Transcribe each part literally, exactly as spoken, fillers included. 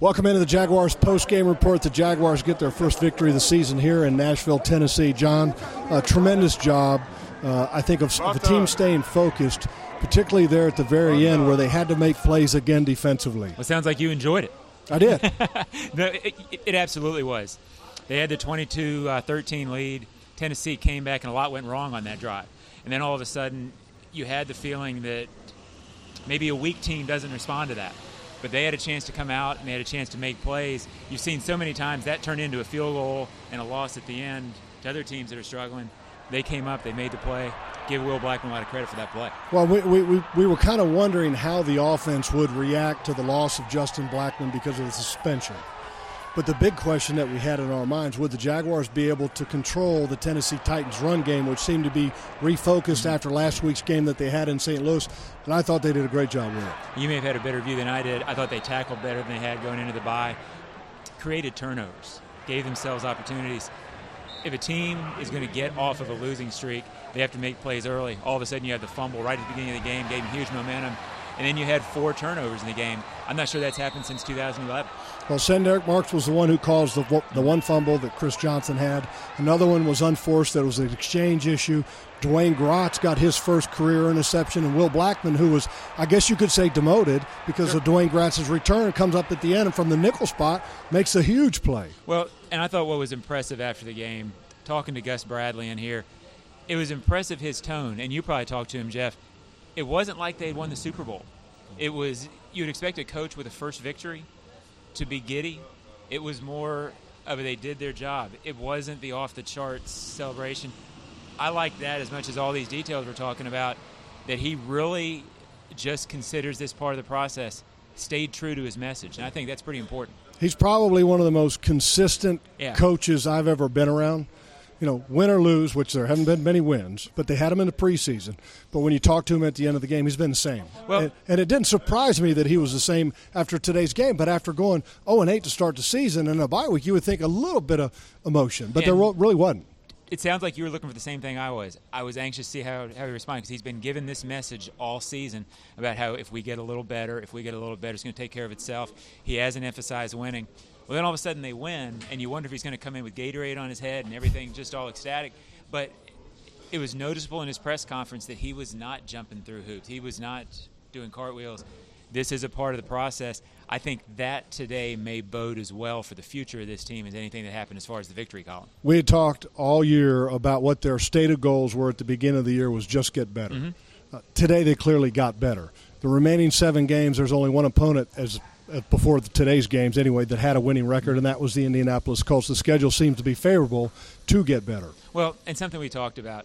Welcome into the Jaguars post-game report. The Jaguars get their first victory of the season here in Nashville, Tennessee. John, a tremendous job, uh, I think, of, of the team staying focused, particularly there at the very end where they had to make plays again defensively. Well, it sounds like you enjoyed it. I did. no, it, it absolutely was. They had the twenty-two thirteen lead. Tennessee came back, and a lot went wrong on that drive. And then all of a sudden, you had the feeling that maybe a weak team doesn't respond to that. But they had a chance to come out, and they had a chance to make plays. You've seen so many times that turned into a field goal and a loss at the end to other teams that are struggling. They came up, they made the play. Give Will Blackman a lot of credit for that play. Well, we we, we were kind of wondering how the offense would react to the loss of Justin Blackman because of the suspension. But the big question that we had in our minds, would the Jaguars be able to control the Tennessee Titans run game, which seemed to be refocused after last week's game that they had in Saint Louis, and I thought they did a great job with it. You may have had a better view than I did. I thought they tackled better than they had going into the bye, created turnovers, gave themselves opportunities. If a team is going to get off of a losing streak, they have to make plays early. All of a sudden you have the fumble right at the beginning of the game, gave them huge momentum, and then you had four turnovers in the game. I'm not sure that's happened since two thousand eleven. Well, Senderick Marks was the one who caused the, the one fumble that Chris Johnson had. Another one was unforced. That was an exchange issue. Dwayne Grotz got his first career interception, and Will Blackman, who was, I guess you could say, demoted because sure. of Dwayne Grotz's return, comes up at the end and from the nickel spot makes a huge play. Well, and I thought what was impressive after the game, talking to Gus Bradley in here, it was impressive his tone, and you probably talked to him, Jeff. It wasn't like they had won the Super Bowl. It was, you'd expect a coach with a first victory to be giddy. It was more of a they did their job. It wasn't the off-the-charts celebration. I like that as much as all these details we're talking about, that he really just considers this part of the process, stayed true to his message, and I think that's pretty important. He's probably one of the most consistent yeah. coaches I've ever been around. You know, win or lose, which there haven't been many wins, but they had him in the preseason. But when you talk to him at the end of the game, he's been the same. Well, and, and it didn't surprise me that he was the same after today's game, but after going oh and eight to start the season and a bye week, you would think a little bit of emotion, but there really wasn't. It sounds like you were looking for the same thing I was. I was anxious to see how, how he responded because he's been given this message all season about how if we get a little better, if we get a little better, it's going to take care of itself. He hasn't emphasized winning. Well, then all of a sudden they win, and you wonder if he's going to come in with Gatorade on his head and everything just all ecstatic. But it was noticeable in his press conference that he was not jumping through hoops. He was not doing cartwheels. This is a part of the process. I think that today may bode as well for the future of this team as anything that happened as far as the victory column. We had talked all year about what their stated goals were at the beginning of the year was just get better. Mm-hmm. Uh, today they clearly got better. The remaining seven games, there's only one opponent as – before today's games anyway, that had a winning record, and that was the Indianapolis Colts. The schedule seems to be favorable to get better. Well, and something we talked about,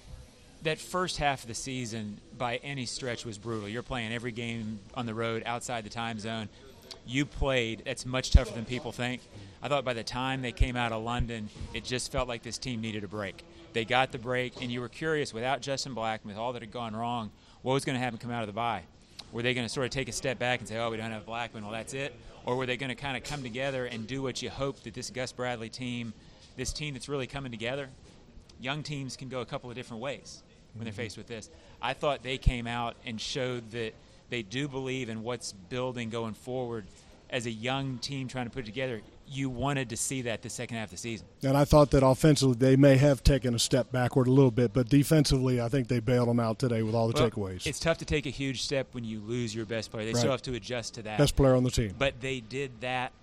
that first half of the season by any stretch was brutal. You're playing every game on the road outside the time zone. You played. That's much tougher than people think. I thought by the time they came out of London, it just felt like this team needed a break. They got the break, and you were curious, without Justin Blackman, with all that had gone wrong, what was going to happen come out of the bye? Were they going to sort of take a step back and say, oh, we don't have Blackman, well, that's it? Or were they going to kind of come together and do what you hope that this Gus Bradley team, this team that's really coming together, young teams can go a couple of different ways when they're faced with this. I thought they came out and showed that they do believe in what's building going forward. As a young team trying to put it together, you wanted to see that the second half of the season. And I thought that offensively they may have taken a step backward a little bit, but defensively I think they bailed them out today with all the well, takeaways. It's tough to take a huge step when you lose your best player. They right. still have to adjust to that. Best player on the team. But they did that.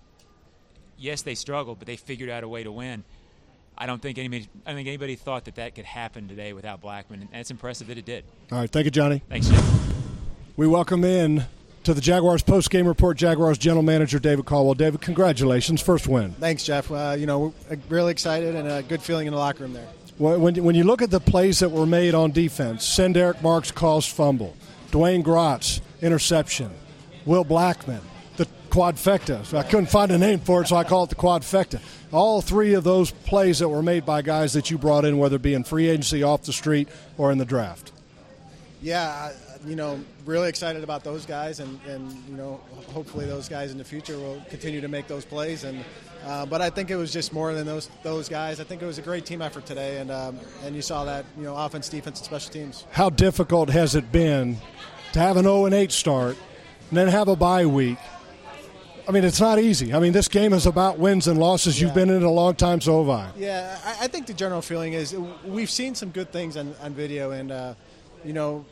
Yes, they struggled, but they figured out a way to win. I don't think anybody, I think anybody thought that that could happen today without Blackman, and it's impressive that it did. All right, thank you, Johnny. Thanks, Jeff. We welcome in to the Jaguars post-game report, Jaguars General Manager David Caldwell. David, congratulations. First win. Thanks, Jeff. Uh, you know, we're really excited and a good feeling in the locker room there. When, when you look at the plays that were made on defense, Senderick Marks caused fumble, Dwayne Grotz, interception, Will Blackman, the quadfecta. I couldn't find a name for it, so I call it the quadfecta. All three of those plays that were made by guys that you brought in, whether it be in free agency, off the street, or in the draft. Yeah, you know, really excited about those guys, and, and you know, hopefully those guys in the future will continue to make those plays. And uh, but I think it was just more than those those guys. I think it was a great team effort today, and um, and you saw that, you know, offense, defense, and special teams. How difficult has it been to have an oh and eight start and then have a bye week I mean, it's not easy. I mean, this game is about wins and losses. Yeah. You've been in it a long time, so have I. Yeah, I, I think the general feeling is we've seen some good things on, on video, and, uh, you know,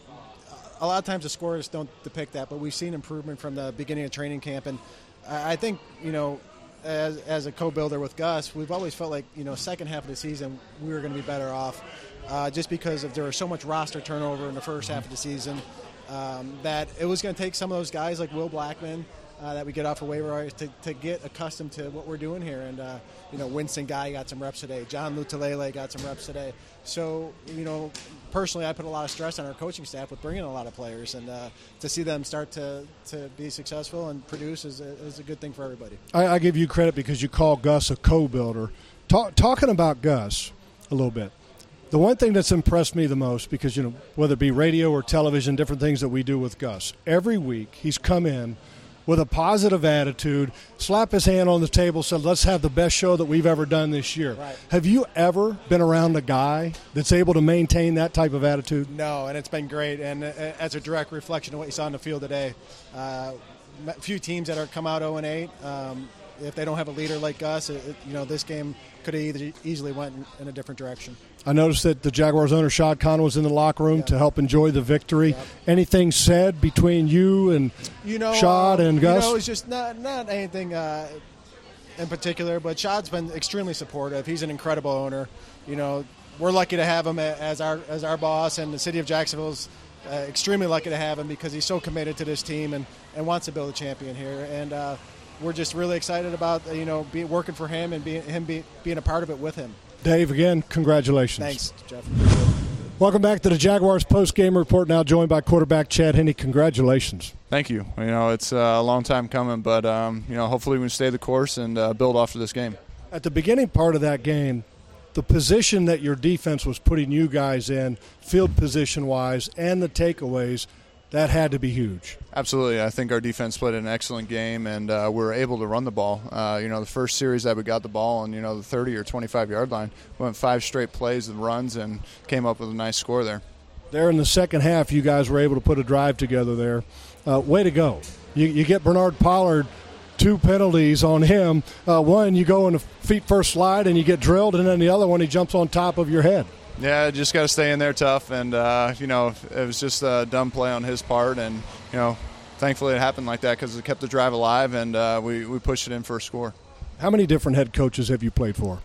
a lot of times the scores don't depict that, but we've seen improvement from the beginning of training camp. And I think, you know, as, as a co-builder with Gus, we've always felt like, you know, second half of the season we were going to be better off uh, just because of there was so much roster turnover in the first half of the season um, that it was going to take some of those guys like Will Blackman uh, that we get off of waiver wires to, to get accustomed to what we're doing here. And, uh, you know, Winston Guy got some reps today. John Lutalele got some reps today. So, you know, personally, I put a lot of stress on our coaching staff with bringing a lot of players, and uh, to see them start to, to be successful and produce is a, is a good thing for everybody. I, I give you credit because you call Gus a co-builder. Talk, talking about Gus a little bit, the one thing that's impressed me the most, because, you know, whether it be radio or television, different things that we do with Gus, every week he's come in with a positive attitude, slap his hand on the table, said, let's have the best show that we've ever done this year. Right. Have you ever been around a guy that's able to maintain that type of attitude? No, and it's been great. And as a direct reflection of what you saw on the field today, uh, a few teams that are come out oh and eight, um, if they don't have a leader like Gus, it, you know, this game could have either easily went in, in a different direction. I noticed that the Jaguars owner, Shad Khan, was in the locker room Yep. to help enjoy the victory. Yep. Anything said between you and you know, Shad and uh, Gus? You know, it's just not, not anything uh, in particular, but Shad's been extremely supportive. He's an incredible owner. You know, we're lucky to have him as our as our boss, and the city of Jacksonville's uh, extremely lucky to have him because he's so committed to this team and, and wants to build a champion here. And uh, we're just really excited about, you know, be, working for him and being, him be, being a part of it with him. Dave, again, congratulations. Thanks, Jeff. Welcome back to the Jaguars post-game report, now joined by quarterback Chad Henne. Congratulations. Thank you. You know, it's a long time coming, but, um, you know, hopefully we can stay the course and uh, build off of this game. At the beginning part of that game, the position that your defense was putting you guys in, field position-wise, and the takeaways, that had to be huge. Absolutely. I think our defense played an excellent game, and uh, we were able to run the ball. Uh, you know, the first series that we got the ball on, you know, the thirty or twenty-five-yard line, we went five straight plays and runs and came up with a nice score there. There in the second half, you guys were able to put a drive together there. Uh, way to go. You, you get Bernard Pollard two penalties on him. Uh, one, you go in a feet first slide and you get drilled, and then the other one, he jumps on top of your head. Yeah, just got to stay in there tough, and, uh, you know, it was just a dumb play on his part, and, you know, thankfully it happened like that because it kept the drive alive, and uh, we, we pushed it in for a score. How many different head coaches have you played for?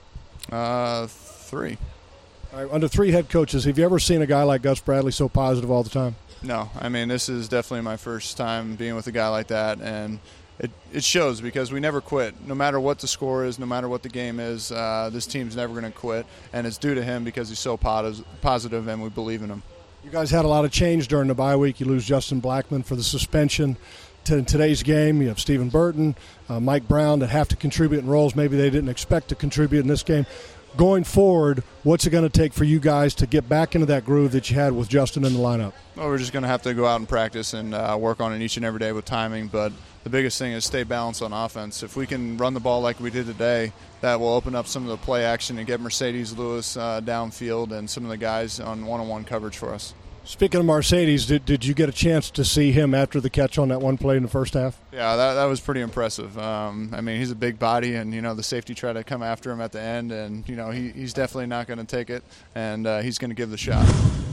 Uh, three. All right, under three head coaches, have you ever seen a guy like Gus Bradley so positive all the time? No. I mean, this is definitely my first time being with a guy like that, and it, it shows because we never quit. No matter what the score is, no matter what the game is, uh, this team's never going to quit, and it's due to him because he's so positive and we believe in him. You guys had a lot of change during the bye week. You lose Justin Blackman for the suspension. To today's game, you have Stephen Burton, uh, Mike Brown that have to contribute in roles maybe they didn't expect to contribute in this game. Going forward, what's it going to take for you guys to get back into that groove that you had with Justin in the lineup? Well, we're just going to have to go out and practice and uh, work on it each and every day with timing, but the biggest thing is stay balanced on offense. If we can run the ball like we did today, that will open up some of the play action and get Mercedes Lewis uh, downfield and some of the guys on one-on-one coverage for us. Speaking of Mercedes, did, did you get a chance to see him after the catch on that one play in the first half? Yeah, that that was pretty impressive. Um, I mean, he's a big body, and, you know, the safety tried to come after him at the end, and, you know, he, he's definitely not going to take it, and uh, he's going to give the shot.